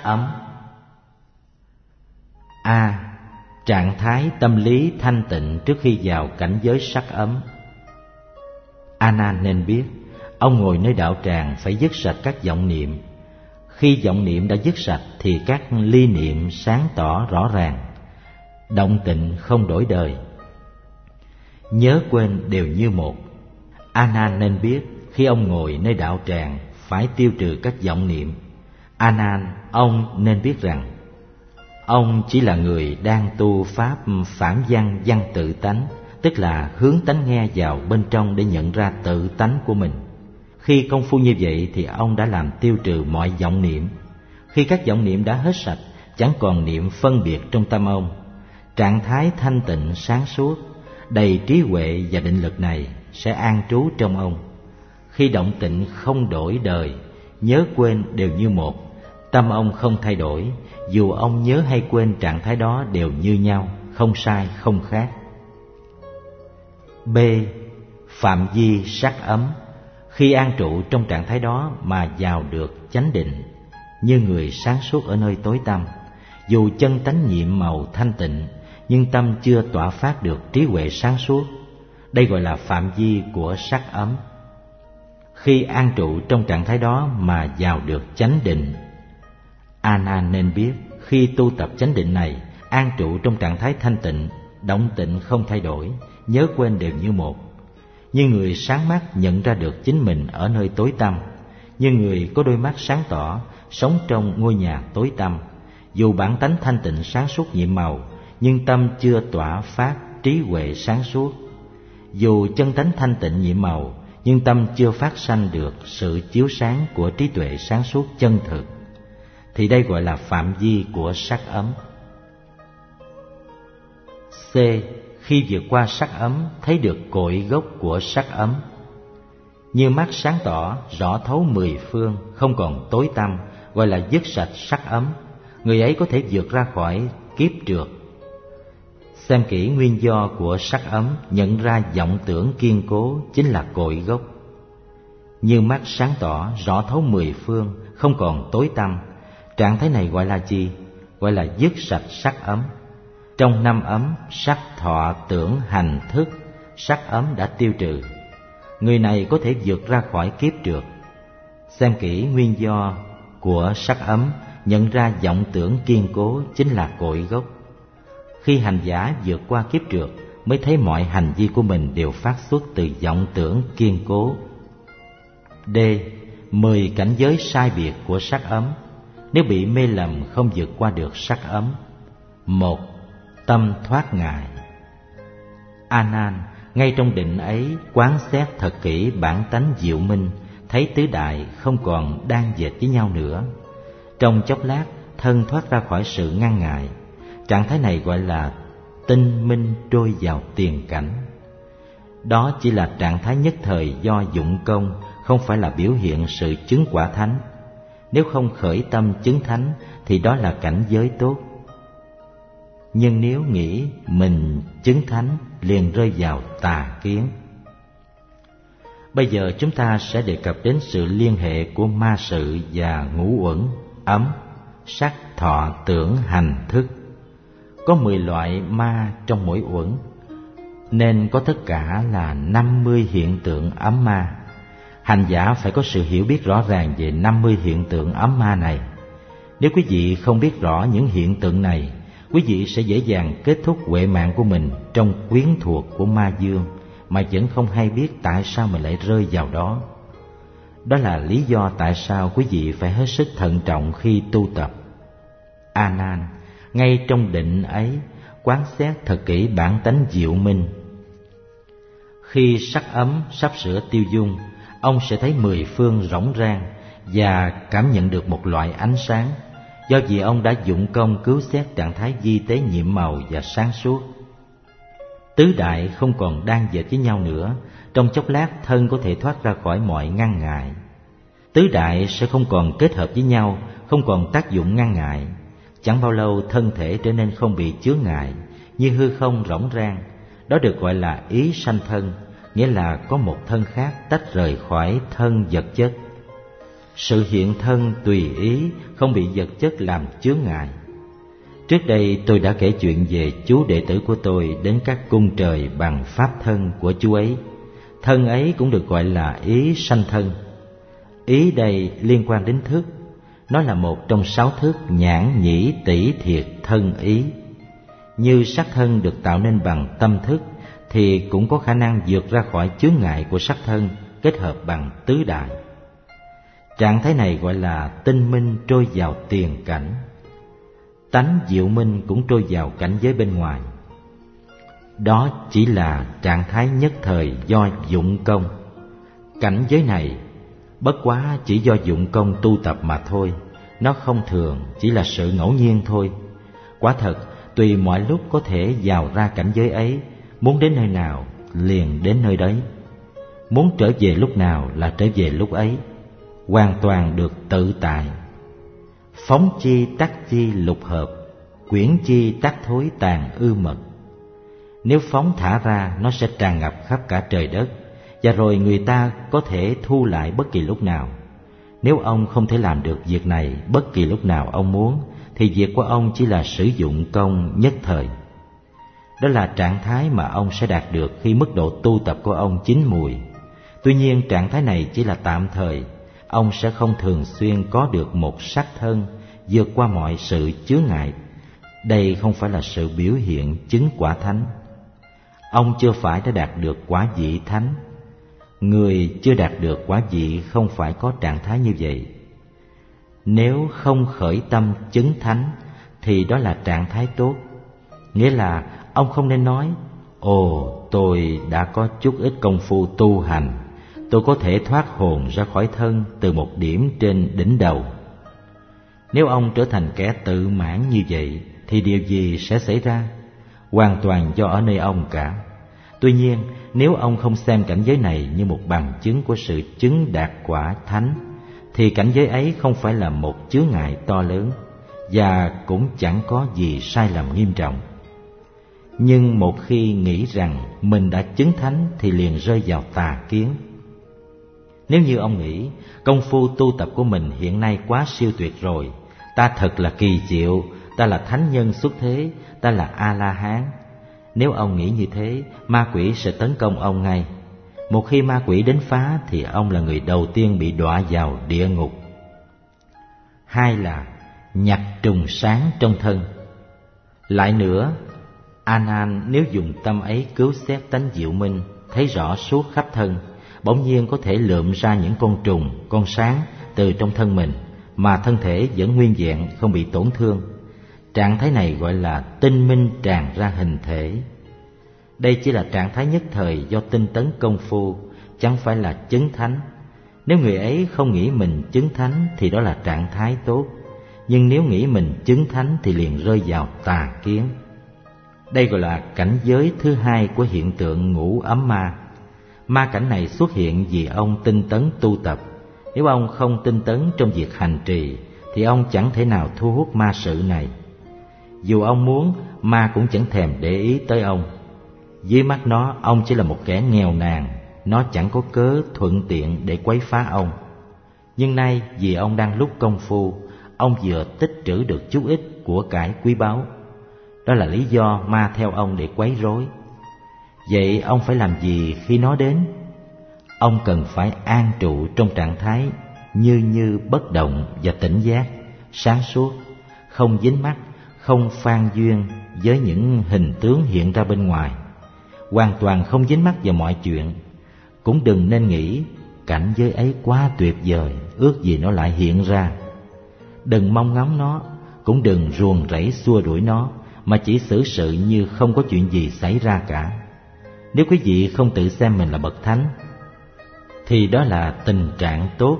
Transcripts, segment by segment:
ấm. A. Trạng thái tâm lý thanh tịnh trước khi vào cảnh giới sắc ấm. A Nan nên biết, ông ngồi nơi đạo tràng phải dứt sạch các vọng niệm. Khi vọng niệm đã dứt sạch thì các ly niệm sáng tỏ rõ ràng. Động tịnh không đổi đời, nhớ quên đều như một. A Nan nên biết, khi ông ngồi nơi đạo tràng phải tiêu trừ các vọng niệm. A Nan, ông nên biết rằng ông chỉ là người đang tu pháp phản văn văn tự tánh, tức là hướng tánh nghe vào bên trong để nhận ra tự tánh của mình. Khi công phu như vậy thì ông đã làm tiêu trừ mọi vọng niệm. Khi các vọng niệm đã hết sạch, chẳng còn niệm phân biệt trong tâm ông. Trạng thái thanh tịnh sáng suốt, đầy trí huệ và định lực này sẽ an trú trong ông. Khi động tịnh không đổi đời, nhớ quên đều như một, tâm ông không thay đổi, dù ông nhớ hay quên trạng thái đó đều như nhau, không sai không khác. B. Phạm vi sắc ấm. Khi an trụ trong trạng thái đó mà vào được chánh định, như người sáng suốt ở nơi tối tăm, dù chân tánh nhiệm màu thanh tịnh, nhưng tâm chưa tỏa phát được trí huệ sáng suốt. Đây gọi là phạm vi của sắc ấm. Khi an trụ trong trạng thái đó mà vào được chánh định, A Nan nên biết, khi tu tập chánh định này, an trụ trong trạng thái thanh tịnh, động tịnh không thay đổi, nhớ quên đều như một. Như người sáng mắt nhận ra được chính mình ở nơi tối tăm, như người có đôi mắt sáng tỏ sống trong ngôi nhà tối tăm, dù bản tánh thanh tịnh sáng suốt nhiệm màu, nhưng tâm chưa tỏa phát trí huệ sáng suốt. Dù chân tánh thanh tịnh nhiệm màu, nhưng tâm chưa phát sanh được sự chiếu sáng của trí tuệ sáng suốt chân thực, thì đây gọi là phạm vi của sắc ấm. C. Khi vượt qua sắc ấm, thấy được cội gốc của sắc ấm. Như mắt sáng tỏ, rõ thấu mười phương, không còn tối tăm, gọi là dứt sạch sắc ấm. Người ấy có thể vượt ra khỏi kiếp trượt. Xem kỹ nguyên do của sắc ấm, nhận ra vọng tưởng kiên cố chính là cội gốc. Như mắt sáng tỏ, rõ thấu mười phương, không còn tối tăm. Trạng thái này gọi là gì? Gọi là dứt sạch sắc ấm. Trong năm ấm, sắc, thọ, tưởng, hành, thức, sắc ấm đã tiêu trừ. Người này có thể vượt ra khỏi kiếp trượt. Xem kỹ nguyên do của sắc ấm, nhận ra vọng tưởng kiên cố chính là cội gốc. Khi hành giả vượt qua kiếp trượt, mới thấy mọi hành vi của mình đều phát xuất từ vọng tưởng kiên cố. D. 10 cảnh giới sai biệt của sắc ấm. Nếu bị mê lầm không vượt qua được sắc ấm. 1. Tâm thoát ngại. A Nan, ngay trong định ấy quán xét thật kỹ bản tánh diệu minh, thấy tứ đại không còn đan dệt với nhau nữa. Trong chốc lát, thân thoát ra khỏi sự ngăn ngại. Trạng thái này gọi là tinh minh trôi vào tiền cảnh. Đó chỉ là trạng thái nhất thời do dụng công, không phải là biểu hiện sự chứng quả thánh. Nếu không khởi tâm chứng thánh thì đó là cảnh giới tốt. Nhưng nếu nghĩ mình chứng thánh liền rơi vào tà kiến. Bây giờ chúng ta sẽ đề cập đến sự liên hệ của ma sự và ngũ uẩn, ấm, sắc, thọ, tưởng, hành, thức. Có 10 loại ma trong mỗi uẩn, nên có tất cả là 50 hiện tượng ấm ma. Hành giả phải có sự hiểu biết rõ ràng về 50 hiện tượng ấm ma này. Nếu quý vị không biết rõ những hiện tượng này, quý vị sẽ dễ dàng kết thúc huệ mạng của mình trong quyến thuộc của ma dương, mà vẫn không hay biết tại sao mình lại rơi vào đó. Đó là lý do tại sao quý vị phải hết sức thận trọng khi tu tập. A Nan, ngay trong định ấy quán xét thật kỹ bản tánh diệu minh. Khi sắc ấm sắp sửa tiêu dung, ông sẽ thấy 10 phương rỗng rang và cảm nhận được một loại ánh sáng, do vì ông đã dụng công cứu xét trạng thái vi tế nhiệm màu và sáng suốt. Tứ đại không còn đan dệt với nhau nữa, trong chốc lát thân có thể thoát ra khỏi mọi ngăn ngại. Tứ đại sẽ không còn kết hợp với nhau, không còn tác dụng ngăn ngại. Chẳng bao lâu thân thể trở nên không bị chướng ngại, như hư không rỗng rang. Đó được gọi là ý sanh thân, nghĩa là có một thân khác tách rời khỏi thân vật chất. sự hiện thân tùy ý, không bị vật chất làm chướng ngại. Trước đây tôi đã kể chuyện về chú đệ tử của tôi đến các cung trời bằng pháp thân của chú ấy. Thân ấy cũng được gọi là ý sanh thân. Ý đây liên quan đến thức. Nó là một trong 6 thức nhãn nhĩ tỷ thiệt thân ý. Như sắc thân được tạo nên bằng tâm thức thì cũng có khả năng vượt ra khỏi chướng ngại của sắc thân, kết hợp bằng tứ đại. Trạng thái này gọi là tinh minh trôi vào tiền cảnh. Tánh diệu minh cũng trôi vào cảnh giới bên ngoài. Đó chỉ là trạng thái nhất thời do dụng công. Cảnh giới này bất quá chỉ do dụng công tu tập mà thôi. Nó không thường, chỉ là sự ngẫu nhiên thôi. Quả thật, tùy mọi lúc có thể vào ra cảnh giới ấy, muốn đến nơi nào liền đến nơi đấy, muốn trở về lúc nào là trở về lúc ấy, hoàn toàn được tự tại. Phóng chi tắc chi lục hợp, quyển chi tắc thối tàn ư mật. Nếu phóng thả ra, nó sẽ tràn ngập khắp cả trời đất, và rồi người ta có thể thu lại bất kỳ lúc nào. Nếu ông không thể làm được việc này bất kỳ lúc nào ông muốn, thì việc của ông chỉ là sử dụng công nhất thời. Đó là trạng thái mà ông sẽ đạt được khi mức độ tu tập của ông chín mùi. Tuy nhiên trạng thái này chỉ là tạm thời. Ông sẽ không thường xuyên có được một sắc thân vượt qua mọi sự chướng ngại. Đây không phải là sự biểu hiện chứng quả thánh. Ông chưa phải đã đạt được quả vị thánh. Người chưa đạt được quả vị không phải có trạng thái như vậy. Nếu không khởi tâm chứng thánh thì đó là trạng thái tốt. Nghĩa là ông không nên nói: ồ, tôi đã có chút ít công phu tu hành, tôi có thể thoát hồn ra khỏi thân từ một điểm trên đỉnh đầu. Nếu ông trở thành kẻ tự mãn như vậy thì điều gì sẽ xảy ra? Hoàn toàn do ở nơi ông cả. Tuy nhiên, nếu ông không xem cảnh giới này như một bằng chứng của sự chứng đạt quả thánh, thì cảnh giới ấy không phải là một chướng ngại to lớn, và cũng chẳng có gì sai lầm nghiêm trọng. Nhưng một khi nghĩ rằng mình đã chứng thánh thì liền rơi vào tà kiến. Nếu như ông nghĩ công phu tu tập của mình hiện nay quá siêu tuyệt rồi, ta thật là kỳ diệu, ta là thánh nhân xuất thế, ta là A-la-hán. Nếu ông nghĩ như thế, ma quỷ sẽ tấn công ông ngay. Một khi ma quỷ đến phá thì ông là người đầu tiên bị đọa vào địa ngục. Hai là nhặt trùng sáng trong thân. Lại nữa, A Nan nếu dùng tâm ấy cứu xét tánh diệu minh, thấy rõ suốt khắp thân, bỗng nhiên có thể lượm ra những con trùng, con sáng từ trong thân mình, mà thân thể vẫn nguyên vẹn, không bị tổn thương. Trạng thái này gọi là tinh minh tràn ra hình thể. Đây chỉ là trạng thái nhất thời do tinh tấn công phu, chẳng phải là chứng thánh. Nếu người ấy không nghĩ mình chứng thánh thì đó là trạng thái tốt. Nhưng nếu nghĩ mình chứng thánh thì liền rơi vào tà kiến. Đây gọi là cảnh giới thứ hai của hiện tượng ngũ ấm ma. Ma cảnh này xuất hiện vì ông tinh tấn tu tập. Nếu ông không tinh tấn trong việc hành trì thì ông chẳng thể nào thu hút ma sự này. Dù ông muốn, ma cũng chẳng thèm để ý tới ông. Dưới mắt nó, ông chỉ là một kẻ nghèo nàn, nó chẳng có cớ thuận tiện để quấy phá ông. Nhưng nay vì ông đang lúc công phu, ông vừa tích trữ được chút ít của cải quý báu. Đó là lý do ma theo ông để quấy rối. Vậy ông phải làm gì khi nó đến? Ông cần phải an trụ trong trạng thái như bất động và tỉnh giác, sáng suốt, không dính mắc, không phan duyên với những hình tướng hiện ra bên ngoài, hoàn toàn không dính mắc vào mọi chuyện. Cũng đừng nên nghĩ cảnh giới ấy quá tuyệt vời, ước gì nó lại hiện ra. Đừng mong ngóng nó, cũng đừng ruồng rẫy xua đuổi nó, mà chỉ xử sự như không có chuyện gì xảy ra cả. Nếu quý vị không tự xem mình là bậc thánh thì đó là tình trạng tốt.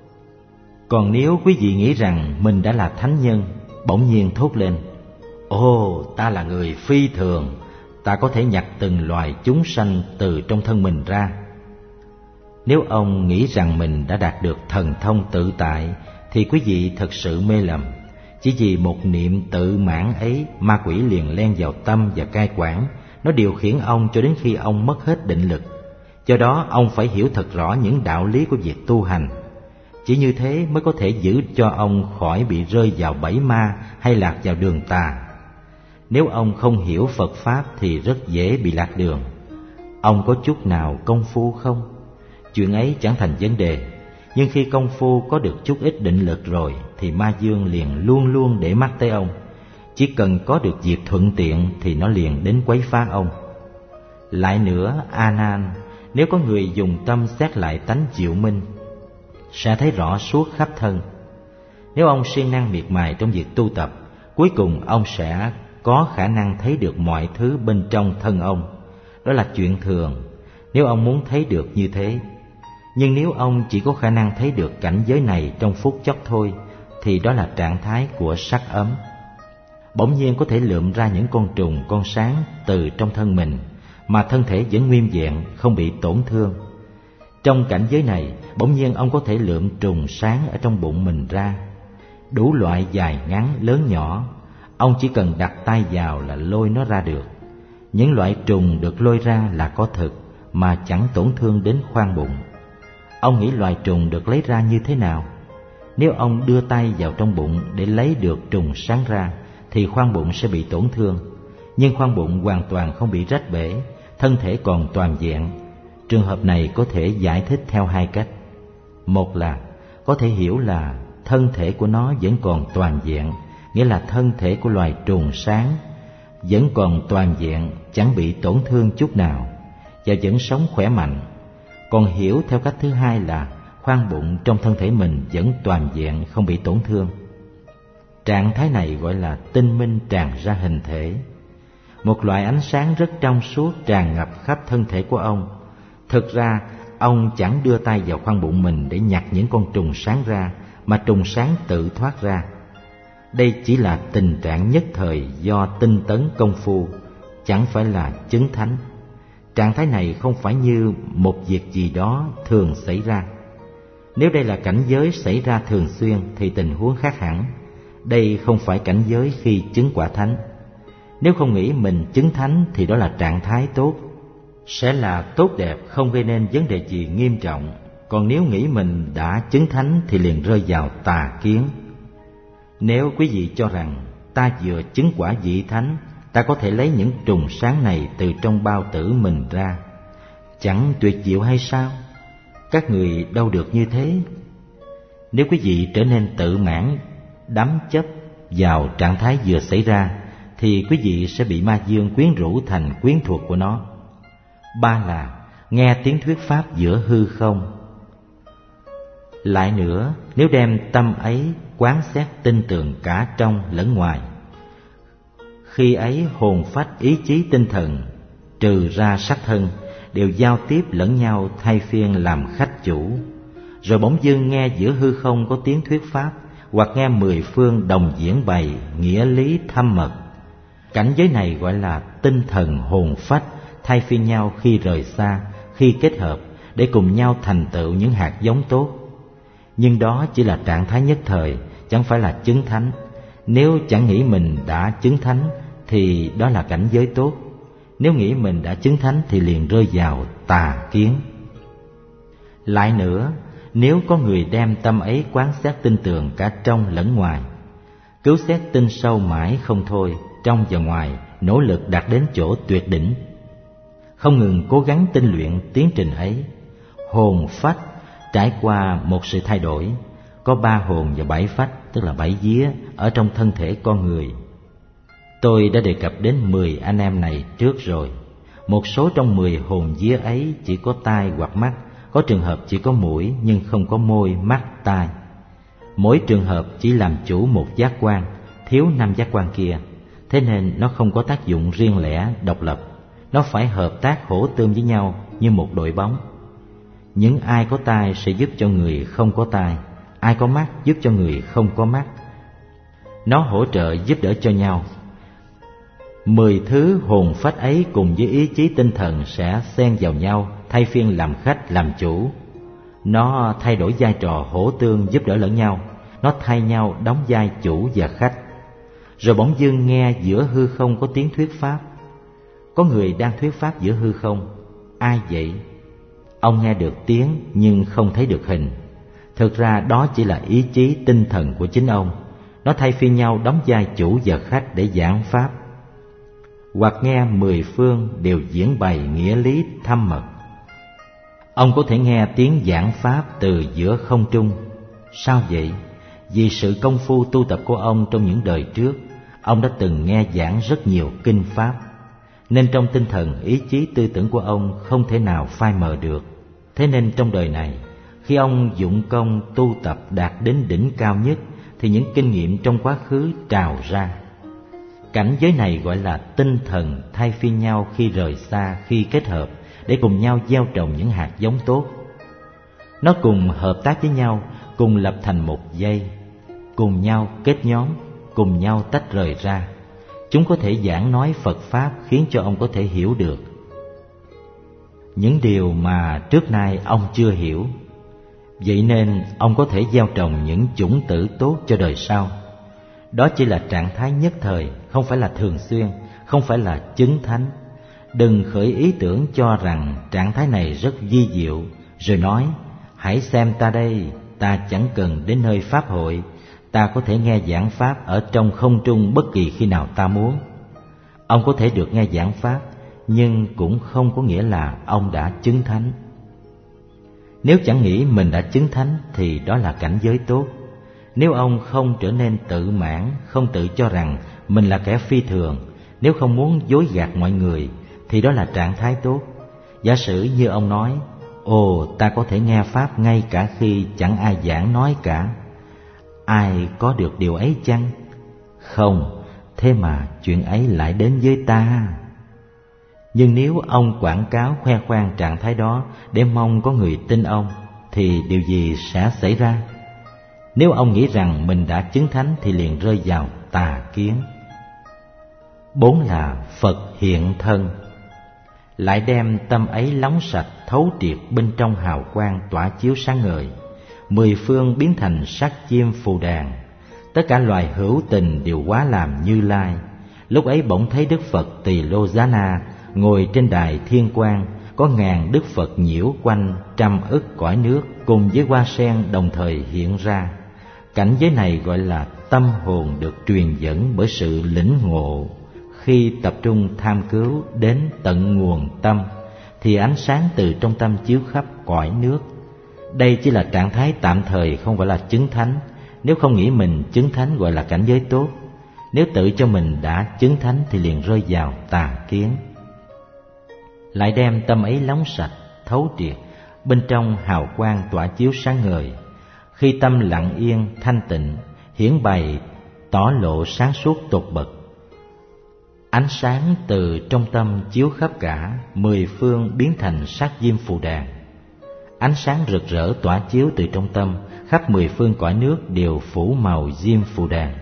Còn nếu quý vị nghĩ rằng mình đã là thánh nhân, bỗng nhiên thốt lên: ồ, ta là người phi thường, ta có thể nhặt từng loài chúng sanh từ trong thân mình ra. Nếu ông nghĩ rằng mình đã đạt được thần thông tự tại thì quý vị thật sự mê lầm. Chỉ vì một niệm tự mãn ấy, ma quỷ liền len vào tâm và cai quản. Nó điều khiển ông cho đến khi ông mất hết định lực. Do đó ông phải hiểu thật rõ những đạo lý của việc tu hành. Chỉ như thế mới có thể giữ cho ông khỏi bị rơi vào bẫy ma hay lạc vào đường tà. Nếu ông không hiểu Phật Pháp thì rất dễ bị lạc đường. Ông có chút nào công phu không? Chuyện ấy chẳng thành vấn đề. Nhưng khi công phu có được chút ít định lực rồi thì ma dương liền luôn luôn để mắt tới ông. Chỉ cần có được dịp thuận tiện thì nó liền đến quấy phá ông. Lại nữa, A Nan, nếu có người dùng tâm xét lại tánh diệu minh, sẽ thấy rõ suốt khắp thân. Nếu ông siêng năng miệt mài trong việc tu tập, cuối cùng ông sẽ có khả năng thấy được mọi thứ bên trong thân ông. Đó là chuyện thường, nếu ông muốn thấy được như thế. Nhưng nếu ông chỉ có khả năng thấy được cảnh giới này trong phút chốc thôi, thì đó là trạng thái của sắc ấm. Bỗng nhiên có thể lượm ra những con trùng, con sáng từ trong thân mình, mà thân thể vẫn nguyên vẹn, không bị tổn thương. Trong cảnh giới này, bỗng nhiên ông có thể lượm trùng sáng ở trong bụng mình ra, đủ loại dài ngắn, lớn nhỏ. Ông chỉ cần đặt tay vào là lôi nó ra được. Những loại trùng được lôi ra là có thực, mà chẳng tổn thương đến khoang bụng. Ông nghĩ loài trùng được lấy ra như thế nào? Nếu ông đưa tay vào trong bụng để lấy được trùng sáng ra, thì khoang bụng sẽ bị tổn thương. Nhưng khoang bụng hoàn toàn không bị rách bể, thân thể còn toàn vẹn. Trường hợp này có thể giải thích theo hai cách. Một là có thể hiểu là thân thể của nó vẫn còn toàn vẹn, nghĩa là thân thể của loài trùng sáng vẫn còn toàn vẹn, chẳng bị tổn thương chút nào, và vẫn sống khỏe mạnh. Còn hiểu theo cách thứ hai là khoang bụng trong thân thể mình vẫn toàn vẹn, không bị tổn thương. Trạng thái này gọi là tinh minh tràn ra hình thể. Một loại ánh sáng rất trong suốt tràn ngập khắp thân thể của ông. Thực ra, ông chẳng đưa tay vào khoang bụng mình để nhặt những con trùng sáng ra, mà trùng sáng tự thoát ra. Đây chỉ là tình trạng nhất thời do tinh tấn công phu, chẳng phải là chứng thánh. Trạng thái này không phải như một việc gì đó thường xảy ra. Nếu đây là cảnh giới xảy ra thường xuyên thì tình huống khác hẳn. Đây không phải cảnh giới khi chứng quả thánh. Nếu không nghĩ mình chứng thánh thì đó là trạng thái tốt, sẽ là tốt đẹp, không gây nên vấn đề gì nghiêm trọng. Còn nếu nghĩ mình đã chứng thánh thì liền rơi vào tà kiến. Nếu quý vị cho rằng ta vừa chứng quả vị thánh, ta có thể lấy những trùng sáng này từ trong bao tử mình ra, chẳng tuyệt diệu hay sao? Các người đâu được như thế. Nếu quý vị trở nên tự mãn, đắm chấp vào trạng thái vừa xảy ra, thì quý vị sẽ bị ma dương quyến rũ thành quyến thuộc của nó. Ba là nghe tiếng thuyết pháp giữa hư không. Lại nữa, nếu đem tâm ấy quán xét tinh tường cả trong lẫn ngoài, khi ấy hồn phách, ý chí, tinh thần trừ ra sắc thân đều giao tiếp lẫn nhau, thay phiên làm khách chủ. Rồi bỗng dưng nghe giữa hư không có tiếng thuyết pháp, hoặc nghe mười phương đồng diễn bày nghĩa lý thâm mật. Cảnh giới này gọi là tinh thần hồn phách thay phiên nhau khi rời xa, khi kết hợp để cùng nhau thành tựu những hạt giống tốt. Nhưng đó chỉ là trạng thái nhất thời, chẳng phải là chứng thánh. Nếu chẳng nghĩ mình đã chứng thánh thì đó là cảnh giới tốt. Nếu nghĩ mình đã chứng thánh thì liền rơi vào tà kiến. Lại nữa, nếu có người đem tâm ấy quán xét tinh tường cả trong lẫn ngoài, cứu xét tinh sâu mãi không thôi, trong và ngoài, nỗ lực đạt đến chỗ tuyệt đỉnh, không ngừng cố gắng tinh luyện tiến trình ấy, hồn phách trải qua một sự thay đổi. Có 3 hồn và 7 phách, tức là 7 vía ở trong thân thể con người. Tôi đã đề cập đến 10 anh em này trước rồi. Một số trong 10 hồn vía ấy chỉ có tai hoặc mắt, có trường hợp chỉ có mũi nhưng không có môi, mắt, tai. Mỗi trường hợp chỉ làm chủ một giác quan, thiếu 5 giác quan kia. Thế nên nó không có tác dụng riêng lẻ, độc lập. Nó phải hợp tác hỗ tương với nhau như một đội bóng. Những ai có tai sẽ giúp cho người không có tai, ai có mắt giúp cho người không có mắt. Nó hỗ trợ giúp đỡ cho nhau. 10 thứ hồn phách ấy cùng với ý chí tinh thần sẽ xen vào nhau, thay phiên làm khách làm chủ. Nó thay đổi vai trò hỗ tương giúp đỡ lẫn nhau. Nó thay nhau đóng vai chủ và khách. Rồi bỗng dưng nghe giữa hư không có tiếng thuyết pháp. Có người đang thuyết pháp giữa hư không. Ai vậy? Ông nghe được tiếng nhưng không thấy được hình. Thực ra đó chỉ là ý chí tinh thần của chính ông. Nó thay phiên nhau đóng vai chủ và khách để giảng pháp. Hoặc nghe 10 phương đều diễn bày nghĩa lý thâm mật. Ông có thể nghe tiếng giảng pháp từ giữa không trung. Sao vậy? Vì sự công phu tu tập của ông trong những đời trước, ông đã từng nghe giảng rất nhiều kinh pháp, nên trong tinh thần ý chí tư tưởng của ông không thể nào phai mờ được. Thế nên trong đời này, khi ông dụng công tu tập đạt đến đỉnh cao nhất, thì những kinh nghiệm trong quá khứ trào ra. Cảnh giới này gọi là tinh thần thay phiên nhau khi rời xa, khi kết hợp, để cùng nhau gieo trồng những hạt giống tốt. Nó cùng hợp tác với nhau, cùng lập thành một dây, cùng nhau kết nhóm, cùng nhau tách rời ra. Chúng có thể giảng nói Phật Pháp khiến cho ông có thể hiểu được những điều mà trước nay ông chưa hiểu. Vậy nên ông có thể gieo trồng những chủng tử tốt cho đời sau. Đó chỉ là trạng thái nhất thời, không phải là thường xuyên, không phải là chứng thánh. Đừng khởi ý tưởng cho rằng trạng thái này rất vi diệu, rồi nói, hãy xem ta đây, ta chẳng cần đến nơi pháp hội, ta có thể nghe giảng pháp ở trong không trung bất kỳ khi nào ta muốn. Ông có thể được nghe giảng pháp, nhưng cũng không có nghĩa là ông đã chứng thánh. Nếu chẳng nghĩ mình đã chứng thánh thì đó là cảnh giới tốt. Nếu ông không trở nên tự mãn, không tự cho rằng mình là kẻ phi thường, nếu không muốn dối gạt mọi người, thì đó là trạng thái tốt. Giả sử như ông nói, ồ, ta có thể nghe pháp ngay cả khi chẳng ai giảng nói cả. Ai có được điều ấy chăng? Không, thế mà chuyện ấy lại đến với ta. Nhưng nếu ông quảng cáo khoe khoang trạng thái đó để mong có người tin ông, thì điều gì sẽ xảy ra? Nếu ông nghĩ rằng mình đã chứng thánh thì liền rơi vào tà kiến. 4 là Phật hiện thân. Lại đem tâm ấy lóng sạch thấu triệt bên trong hào quang tỏa chiếu sáng ngời. 10 phương biến thành sắc chim phù đàn. Tất cả loài hữu tình đều hóa làm Như Lai. Lúc ấy bỗng thấy Đức Phật Tỳ Lô Giá Na ngồi trên đài thiên quang, có ngàn Đức Phật nhiễu quanh 100 ức cõi nước cùng với hoa sen đồng thời hiện ra. Cảnh giới này gọi là tâm hồn được truyền dẫn bởi sự lĩnh ngộ. Khi tập trung tham cứu đến tận nguồn tâm, thì ánh sáng từ trong tâm chiếu khắp cõi nước. Đây chỉ là trạng thái tạm thời, không phải là chứng thánh. Nếu không nghĩ mình chứng thánh gọi là cảnh giới tốt. Nếu tự cho mình đã chứng thánh thì liền rơi vào tà kiến. Lại đem tâm ấy lóng sạch, thấu triệt, bên trong hào quang tỏa chiếu sáng ngời. Khi tâm lặng yên, thanh tịnh, hiển bày, tỏ lộ sáng suốt tột bậc. Ánh sáng từ trong tâm chiếu khắp cả 10 phương biến thành sắc diêm phù đàn. Ánh sáng rực rỡ tỏa chiếu từ trong tâm, khắp 10 phương cõi nước đều phủ màu diêm phù đàn.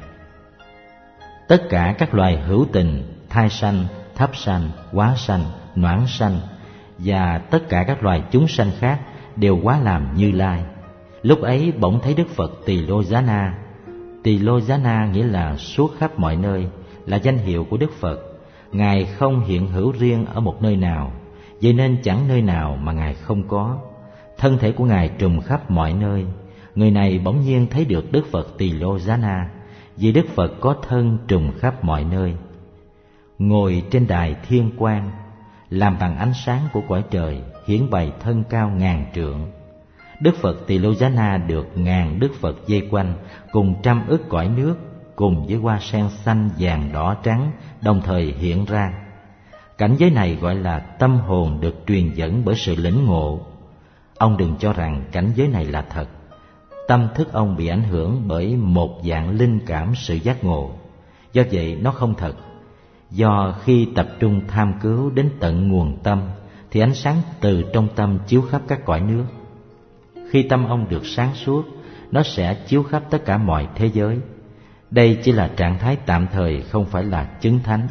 Tất cả các loài hữu tình, thai sanh, thấp sanh, hóa sanh, noãn sanh và tất cả các loài chúng sanh khác đều hóa làm Như Lai. Lúc ấy bỗng thấy Đức Phật Tỳ Lô Giá Na. Tỳ Lô Giá Na nghĩa là suốt khắp mọi nơi, là danh hiệu của Đức Phật. Ngài không hiện hữu riêng ở một nơi nào, vậy nên chẳng nơi nào mà Ngài không có. Thân thể của Ngài trùm khắp mọi nơi. Người này bỗng nhiên thấy được Đức Phật Tỳ Lô Giá Na, vì Đức Phật có thân trùm khắp mọi nơi. Ngồi trên đài thiên quang, làm bằng ánh sáng của cõi trời, hiển bày thân cao ngàn trượng. Đức Phật Tỳ Lô Giá Na được ngàn Đức Phật vây quanh, cùng 100 ức cõi nước, cùng với hoa sen xanh, vàng, đỏ, trắng, đồng thời hiện ra. Cảnh giới này gọi là tâm hồn được truyền dẫn bởi sự lĩnh ngộ. Ông đừng cho rằng cảnh giới này là thật. Tâm thức ông bị ảnh hưởng bởi một dạng linh cảm sự giác ngộ. Do vậy nó không thật. Do khi tập trung tham cứu đến tận nguồn tâm, thì ánh sáng từ trong tâm chiếu khắp các cõi nước. Khi tâm ông được sáng suốt, nó sẽ chiếu khắp tất cả mọi thế giới. Đây chỉ là trạng thái tạm thời, không phải là chứng thánh.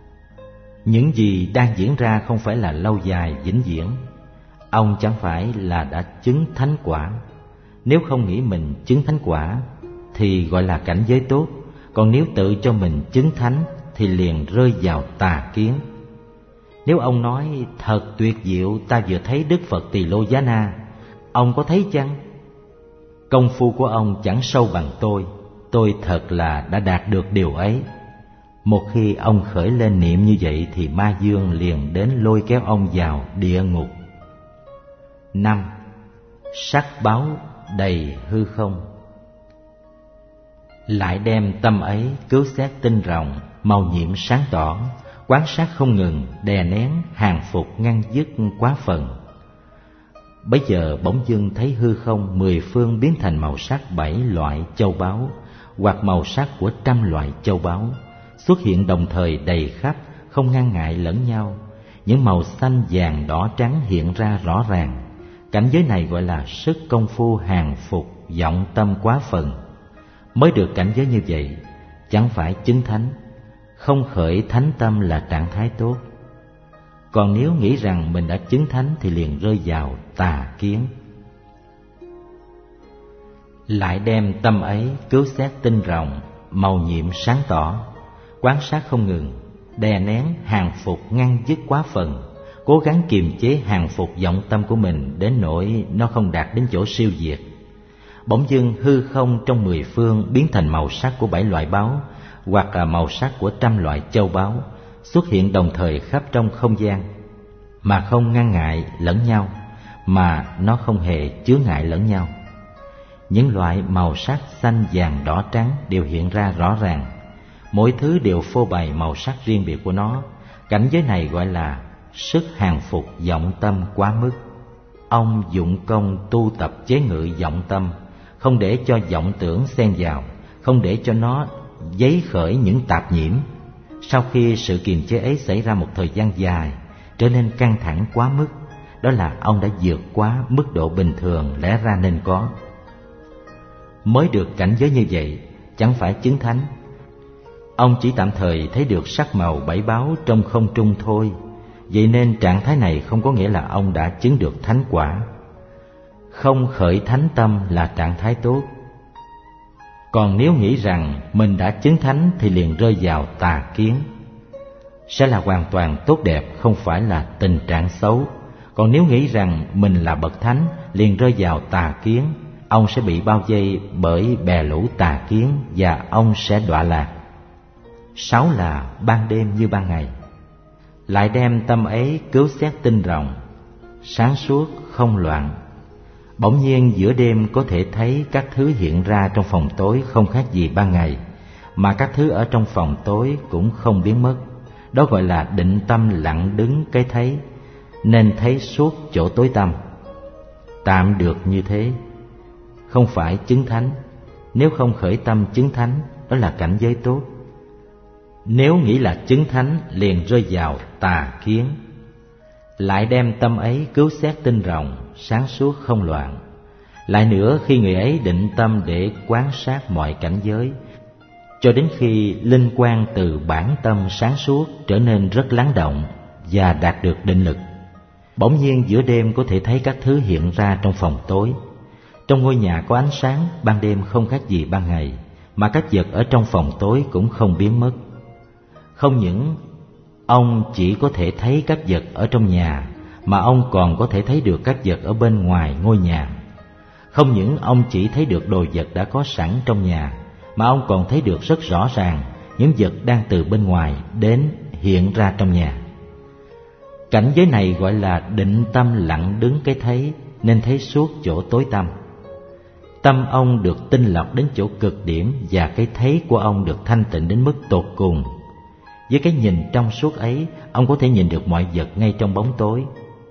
Những gì đang diễn ra không phải là lâu dài vĩnh viễn. Ông chẳng phải là đã chứng thánh quả. Nếu không nghĩ mình chứng thánh quả thì gọi là cảnh giới tốt. Còn nếu tự cho mình chứng thánh thì liền rơi vào tà kiến. Nếu ông nói thật tuyệt diệu, ta vừa thấy Đức Phật Tỳ Lô Giá Na, ông có thấy chăng? công phu của ông chẳng sâu bằng tôi thật là đã đạt được điều ấy. Một khi ông khởi lên niệm như vậy thì ma dương liền đến lôi kéo ông vào địa ngục. 5. Sắc báo đầy hư không. Lại đem tâm ấy cứu xét tinh rộng, màu nhiệm sáng tỏ, quán sát không ngừng, đè nén, hàng phục ngăn dứt quá phần. Bấy giờ bỗng dưng thấy hư không 10 phương biến thành màu sắc 7 loại châu báu, hoặc màu sắc của 100 loại châu báu, xuất hiện đồng thời đầy khắp, không ngăn ngại lẫn nhau. Những màu xanh, vàng, đỏ, trắng hiện ra rõ ràng. Cảnh giới này gọi là sức công phu hàng phục vọng tâm quá phần. Mới được cảnh giới như vậy, chẳng phải chứng thánh. Không khởi thánh tâm là trạng thái tốt. Còn nếu nghĩ rằng mình đã chứng thánh thì liền rơi vào tà kiến. Lại đem tâm ấy cứu xét tinh rộng, màu nhiệm sáng tỏ, quán sát không ngừng, đè nén, hàng phục ngăn dứt quá phần, cố gắng kiềm chế hàng phục vọng tâm của mình đến nỗi nó không đạt đến chỗ siêu diệt. Bỗng dưng hư không trong 10 phương biến thành màu sắc của 7 loại báu, hoặc là màu sắc của 100 loại châu báu, xuất hiện đồng thời khắp trong không gian, mà không ngăn ngại lẫn nhau, mà nó không hề chứa ngại lẫn nhau. Những loại màu sắc xanh, vàng, đỏ, trắng đều hiện ra rõ ràng. Mỗi thứ đều phô bày màu sắc riêng biệt của nó. Cảnh giới này gọi là sức hàng phục vọng tâm quá mức. Ông dụng công tu tập chế ngự vọng tâm, không để cho vọng tưởng xen vào, không để cho nó dấy khởi những tạp nhiễm. Sau khi sự kiềm chế ấy xảy ra một thời gian dài, trở nên căng thẳng quá mức, đó là ông đã vượt quá mức độ bình thường lẽ ra nên có. Mới được cảnh giới như vậy, chẳng phải chứng thánh. Ông chỉ tạm thời thấy được sắc màu 7 báu trong không trung thôi. Vậy nên trạng thái này không có nghĩa là ông đã chứng được thánh quả. Không khởi thánh tâm là trạng thái tốt. Còn nếu nghĩ rằng mình đã chứng thánh thì liền rơi vào tà kiến. Sẽ là hoàn toàn tốt đẹp, không phải là tình trạng xấu. Còn nếu nghĩ rằng mình là bậc thánh liền rơi vào tà kiến, ông sẽ bị bao vây bởi bè lũ tà kiến và ông sẽ đọa lạc. 6 là ban đêm như ban ngày. Lại đem tâm ấy cứu xét tinh rộng, sáng suốt không loạn. Bỗng nhiên giữa đêm có thể thấy các thứ hiện ra trong phòng tối không khác gì ban ngày, mà các thứ ở trong phòng tối cũng không biến mất. Đó gọi là định tâm lặng đứng cái thấy, nên thấy suốt chỗ tối tăm. Tạm được như thế, không phải chứng thánh. Nếu không khởi tâm chứng thánh, đó là cảnh giới tốt. Nếu nghĩ là chứng thánh liền rơi vào tà kiến. Lại đem tâm ấy cứu xét tinh rộng, sáng suốt không loạn. Lại nữa, khi người ấy định tâm để quan sát mọi cảnh giới, cho đến khi linh quang từ bản tâm sáng suốt trở nên rất lắng động và đạt được định lực, bỗng nhiên giữa đêm có thể thấy các thứ hiện ra trong phòng tối. Trong ngôi nhà có ánh sáng, ban đêm không khác gì ban ngày, mà các vật ở trong phòng tối cũng không biến mất. Không những ông chỉ có thể thấy các vật ở trong nhà, mà ông còn có thể thấy được các vật ở bên ngoài ngôi nhà. Không những ông chỉ thấy được đồ vật đã có sẵn trong nhà, mà ông còn thấy được rất rõ ràng những vật đang từ bên ngoài đến hiện ra trong nhà. Cảnh giới này gọi là định tâm lặng đứng cái thấy, nên thấy suốt chỗ tối tăm. Tâm ông được tinh lọc đến chỗ cực điểm, và cái thấy của ông được thanh tịnh đến mức tột cùng. Với cái nhìn trong suốt ấy, ông có thể nhìn được mọi vật ngay trong bóng tối.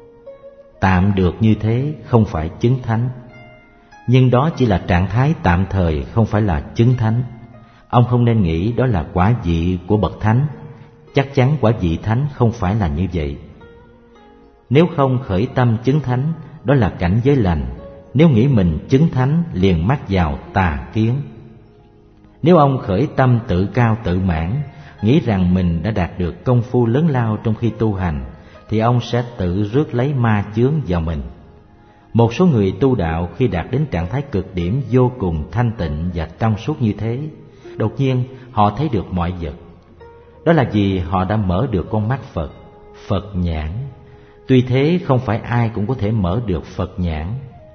Tạm được như thế không phải chứng thánh. Nhưng đó chỉ là trạng thái tạm thời, không phải là chứng thánh. Ông không nên nghĩ đó là quả vị của bậc thánh. Chắc chắn quả vị thánh không phải là như vậy. Nếu không khởi tâm chứng thánh, đó là cảnh giới lành. Nếu nghĩ mình chứng thánh liền mắc vào tà kiến. Nếu ông khởi tâm tự cao tự mãn, nghĩ rằng mình đã đạt được công phu lớn lao trong khi tu hành, thì ông sẽ tự rước lấy ma chướng vào mình. Một số người tu đạo khi đạt đến trạng thái cực điểm vô cùng thanh tịnh và trong suốt như thế, đột nhiên họ thấy được mọi vật. Đó là vì họ đã mở được con mắt Phật, Phật nhãn. Tuy thế không phải ai cũng có thể mở được Phật nhãn.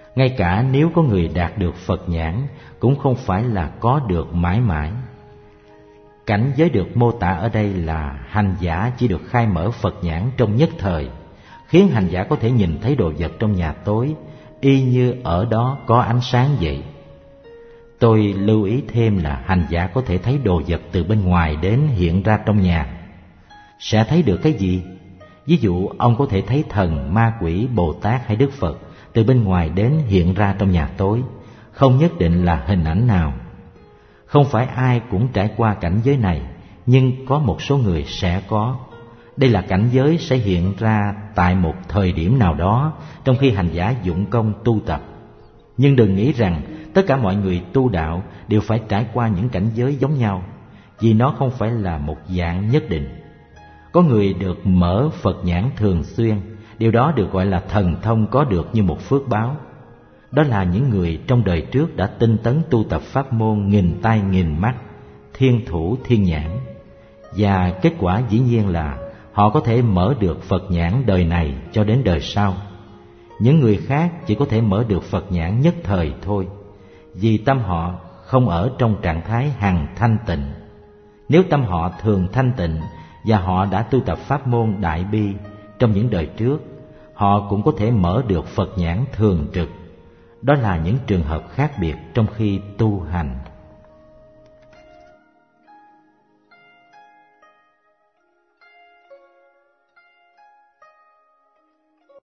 Ngay cả nếu có người đạt được Phật nhãn cũng không phải là có được mãi mãi. Cảnh giới được mô tả ở đây là hành giả chỉ được khai mở Phật nhãn trong nhất thời, khiến hành giả có thể nhìn thấy đồ vật trong nhà tối, y như ở đó có ánh sáng vậy. Tôi lưu ý thêm là hành giả có thể thấy đồ vật từ bên ngoài đến hiện ra trong nhà. Sẽ thấy được cái gì? Ví dụ ông có thể thấy thần, ma quỷ, Bồ Tát hay Đức Phật từ bên ngoài đến hiện ra trong nhà tối, không nhất định là hình ảnh nào. Không phải ai cũng trải qua cảnh giới này, nhưng có một số người sẽ có. Đây là cảnh giới sẽ hiện ra tại một thời điểm nào đó trong khi hành giả dụng công tu tập. Nhưng đừng nghĩ rằng tất cả mọi người tu đạo đều phải trải qua những cảnh giới giống nhau, vì nó không phải là một dạng nhất định. Có người được mở Phật nhãn thường xuyên, điều đó được gọi là thần thông có được như một phước báo. Đó là những người trong đời trước đã tinh tấn tu tập pháp môn nghìn tai nghìn mắt, thiên thủ thiên nhãn. Và kết quả dĩ nhiên là họ có thể mở được Phật nhãn đời này cho đến đời sau. Những người khác chỉ có thể mở được Phật nhãn nhất thời thôi, vì tâm họ không ở trong trạng thái hằng thanh tịnh. Nếu tâm họ thường thanh tịnh và họ đã tu tập pháp môn Đại Bi trong những đời trước, họ cũng có thể mở được Phật nhãn thường trực. Đó là những trường hợp khác biệt trong khi tu hành.